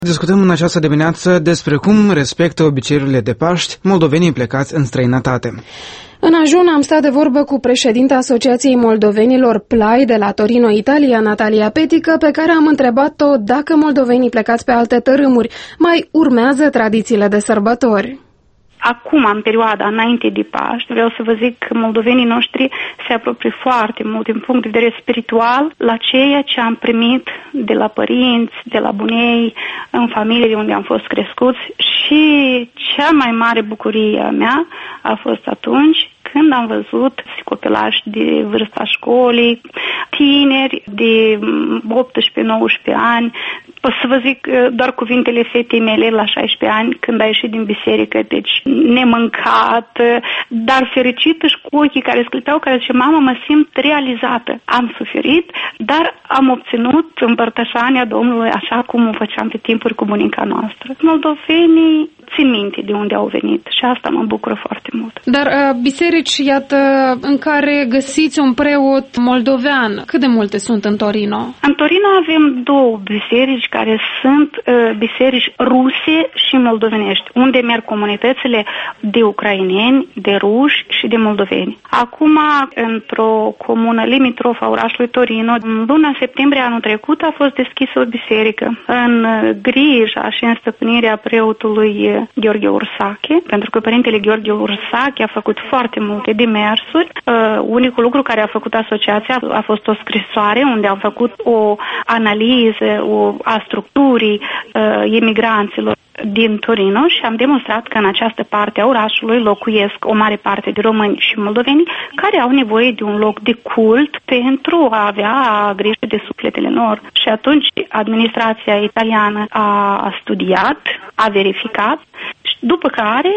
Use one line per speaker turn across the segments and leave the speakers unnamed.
Discutăm în această dimineață despre cum respectă obiceiurile de Paști moldovenii plecați în străinătate.
În ajun am stat de vorbă cu președinta Asociației Moldovenilor Plai de la Torino, Italia, Natalia Petică, pe care am întrebat-o dacă moldovenii plecați pe alte tărâmuri mai urmează tradițiile de sărbători.
Acum, în perioada înainte de Paști, vreau să vă zic că moldovenii noștri se apropie foarte mult din punct de vedere spiritual la ceea ce am primit de la părinți, de la bunei, în familiile unde am fost crescuți, și cea mai mare bucurie a mea a fost atunci când am văzut copilași de vârsta școlii, tineri de 18-19 ani. Pot să vă zic doar cuvintele fetei mele la 16 ani când a ieșit din biserică, deci nemâncat, dar fericită și cu ochii care sclipeau, care zice: mamă, mă simt realizată. Am suferit, dar am obținut împărtășania Domnului așa cum o făceam pe timpuri cu bunica noastră. Moldovenii țin minte de unde au venit și asta mă bucură foarte mult.
Dar biserici, iată, în care găsiți un preot moldovean, cât de multe sunt în Torino?
În Torino avem două biserici care sunt biserici ruse și moldovenești, unde merg comunitățile de ucraineni, de ruși și de moldoveni. Acum, într-o comună limitrofă a orașului Torino, în luna septembrie anul trecut a fost deschisă o biserică în grija și în stăpânirea preotului Gheorghe Ursache, pentru că părintele Gheorghe Ursache a făcut foarte multe demersuri. Unicul lucru care a făcut asociația a fost o scrisoare unde am făcut o analiză a structurii emigranților din Torino și am demonstrat că în această parte a orașului locuiesc o mare parte de români și moldoveni care au nevoie de un loc de cult pentru a avea grijă de sufletele lor. Și atunci administrația italiană a studiat, a verificat, după care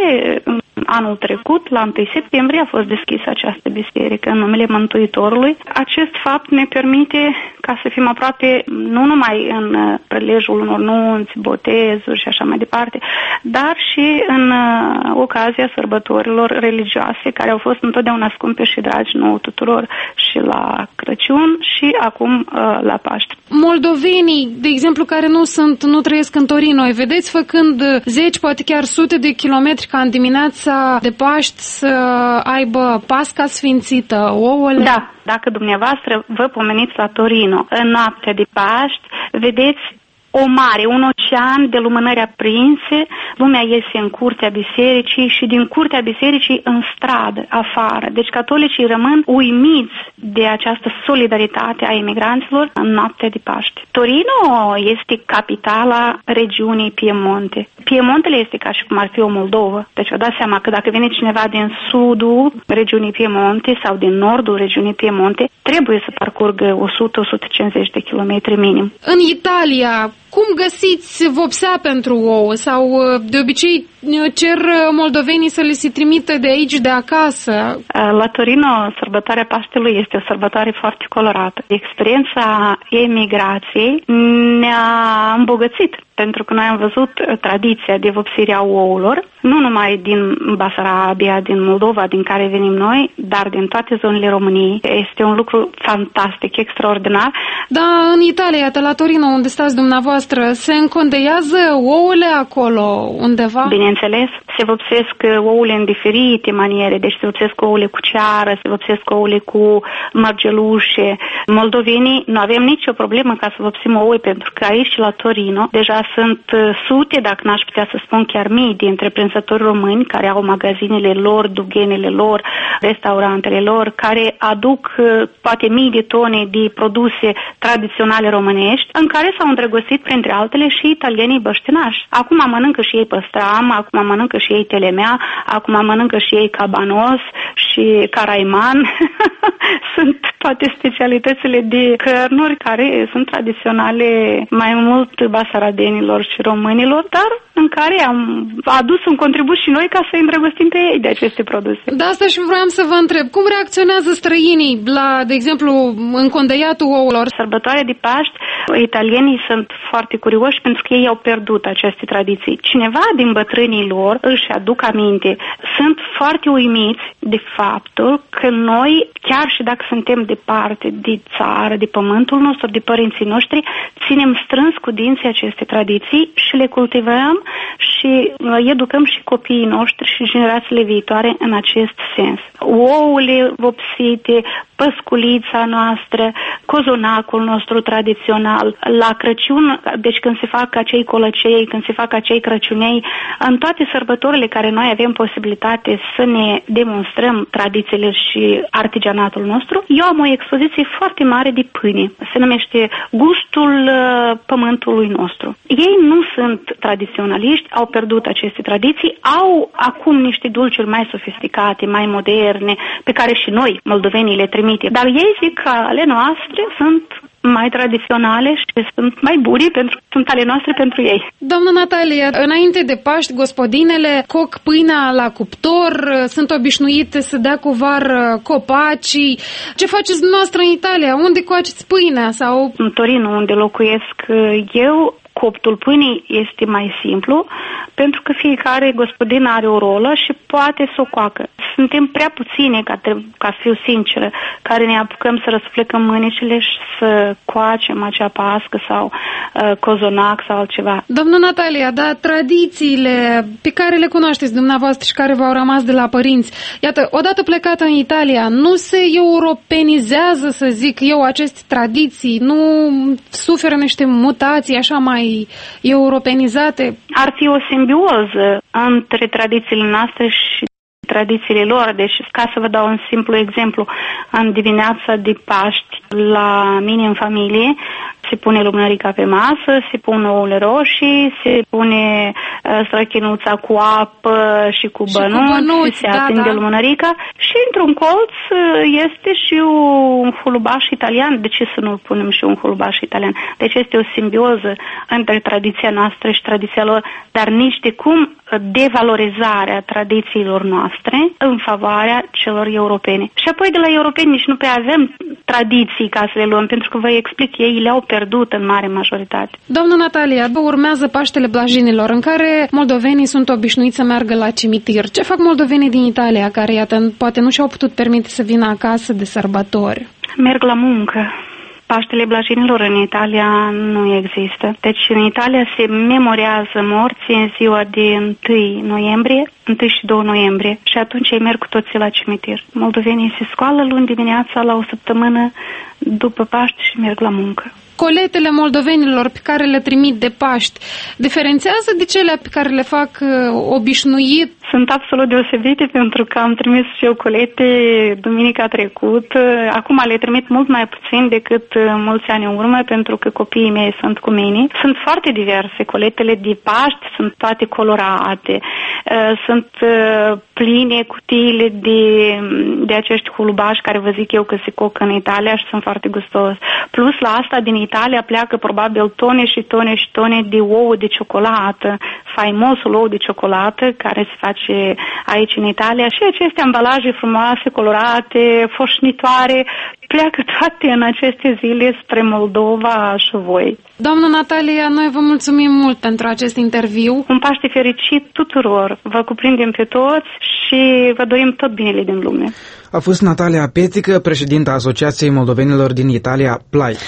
anul trecut, la 1 septembrie, a fost deschisă această biserică în numele Mântuitorului. Acest fapt ne permite ca să fim aproape nu numai în prelejul unor nunți, botezuri și așa mai departe, dar și în ocazia sărbătorilor religioase, care au fost întotdeauna scumpe și dragi nouă tuturor, și la Crăciun și acum la Paște.
Moldovenii, de exemplu, care nu trăiesc în Torino, îi vedeți făcând zeci, poate chiar sute de kilometri ca în dimineața de Paști să aibă Pasca sfințită, ouăle?
Da, dacă dumneavoastră vă pomeniți la Torino în noaptea de Paști, vedeți o mare, un ocean de lumânări aprinse, lumea iese în curtea bisericii și din curtea bisericii în stradă, afară. Deci catolicii rămân uimiți de această solidaritate a emigranților în noaptea de Paște. Torino este capitala regiunii Piemonte. Piemontele este ca și cum ar fi o Moldovă. Deci vă dați seama că dacă vine cineva din sudul regiunii Piemonte sau din nordul regiunii Piemonte, trebuie să parcurgă 100-150 de kilometri minim.
În Italia, cum găsiți vopsea pentru ouă? Sau de obicei cer moldovenii să le se trimită de aici, de acasă?
La Torino, sărbătoarea Paștelui este o sărbătoare foarte colorată. Experiența emigrației ne-a îmbogățit, pentru că noi am văzut tradiția de vopsire a ouălor, nu numai din Basarabia, din Moldova, din care venim noi, dar din toate zonele României. Este un lucru fantastic, extraordinar.
Dar în Italia, iată, la Torino, unde stați dumneavoastră, se încondeiază ouăle acolo undeva?
Bineînțeles, se vopsesc ouăle în diferite maniere, deci se vopsesc ouăle cu ceară, se vopsesc ouăle cu mărgelușe. Moldovenii nu avem nicio problemă ca să vopsim ouă, pentru că aici la Torino deja sunt sute, dacă n-aș putea să spun chiar mii, de întreprinzători români care au magazinele lor, dughenele lor, restaurantele lor, care aduc poate mii de tone de produse tradiționale românești, în care s-au îndrăgostit printre altele și italienii băștinași. Acum mănâncă și ei păstram, acum mănâncă și ei telemea, acum mănâncă și ei cabanos și caraiman. Sunt toate specialitățile de cărnuri care sunt tradiționale mai mult basaradenilor și românilor, dar în care am adus un contribut și noi ca să îi îndrăgostim pe ei de aceste produse.
Da, asta și vreau să vă întreb. Cum reacționează străinii la, de exemplu, încondeiatul ouălor?
Sărbătoarea de Paști, italienii sunt foarte curioși pentru că ei au pierdut aceste tradiții. Cineva din bătrânii moldovenilor își aduc aminte. Sunt foarte uimiți de faptul că noi, chiar și dacă suntem departe de țară, de pământul nostru, de părinții noștri, ținem strâns cu dinții aceste tradiții și le cultivăm și educăm și copiii noștri și generațiile viitoare în acest sens. Ouăle vopsite, păsculița noastră, cozonacul nostru tradițional, la Crăciun, deci când se fac acei colăcei, când se fac acei crăciunei, în toate sărbătorile care noi avem posibilitate să ne demonstrăm tradițiile și artizanatul nostru, eu am o expoziție foarte mare de pâine. Se numește Gustul pământului nostru. Ei nu sunt tradiționaliști, au pierdut aceste tradiții, au acum niște dulciuri mai sofisticate, mai moderne, pe care și noi, moldovenii, le trimitem. Dar ei zic că ale noastre sunt mai tradiționale și sunt mai bune pentru că sunt ale noastre pentru ei.
Doamna Natalia, înainte de Paști, gospodinele coc pâinea la cuptor, sunt obișnuite să dea cu var copacii. Ce faceți dumneavoastră în Italia? Unde coaceți pâinea? Sau
în Torino, unde locuiesc eu, coptul pâinii este mai simplu, pentru că fiecare gospodin are o rolă și poate să o coacă. Suntem prea puține, ca să fiu sinceră, care ne apucăm să răsflecăm mânicile și să coacem acea pască sau cozonac sau altceva.
Doamna Natalia, dar tradițiile pe care le cunoașteți dumneavoastră și care v-au rămas de la părinți, iată, odată plecată în Italia, nu se europenizează, să zic eu, aceste tradiții, nu suferă niște mutații așa mai europenizate?
Ar fi o simbioză între tradițiile noastre și tradițiile lor. Deci, ca să vă dau un simplu exemplu, în dimineața de Paști, la mine în familie, se pune lumânărica pe masă, se pun ouăle roșii, se pune străchinuța cu apă și cu bănuți, se atinde lumânărica și într-un colț este și un hulubaș italian. De ce să nu punem și un hulubaș italian? Deci este o simbioză între tradiția noastră și tradiția lor, dar nici de cum devalorizarea tradițiilor noastre în favoarea celor europene. Și apoi de la europeni nici nu prea avem tradiții ca să le luăm, pentru că vă explic, ei le-au pierdut în mare majoritate.
Doamna Natalia, urmează Paștele Blajinilor, în care moldovenii sunt obișnuiți să meargă la cimitir. Ce fac moldovenii din Italia, care, iată, poate nu și-au putut permite să vină acasă de sărbători?
Merg la muncă. Paștele Blajinilor în Italia nu există. Deci în Italia se memorează morții în ziua de 1 noiembrie, 1 și 2 noiembrie și atunci ei merg cu toții la cimitir. Moldovenii se scoală luni dimineața la o săptămână după Paști și merg la muncă.
Coletele moldovenilor pe care le trimit de Paști diferențează de cele pe care le fac obișnuit?
Sunt absolut deosebite, pentru că am trimis și eu colete duminica trecută. Acum le trimit mult mai puțin decât mulți ani în urmă, pentru că copiii mei sunt cu mine. Sunt foarte diverse. Coletele de Paști sunt toate colorate. Sunt pline cutiile de acești hulubași care vă zic eu că se coc în Italia și sunt foarte gustos. Plus la asta din Italia pleacă probabil tone și tone și tone de ouă de ciocolată, faimosul ou de ciocolată care se face aici în Italia și aceste ambalaje frumoase, colorate, foșnitoare, pleacă toate în aceste zile spre Moldova și voi.
Doamnă Natalia, noi vă mulțumim mult pentru acest interviu.
Un Paște fericit tuturor! Vă cuprindem pe toți și vă dorim tot binele din lume.
A fost Natalia Petică, președinta Asociației Moldovenilor din Italia, PLAI.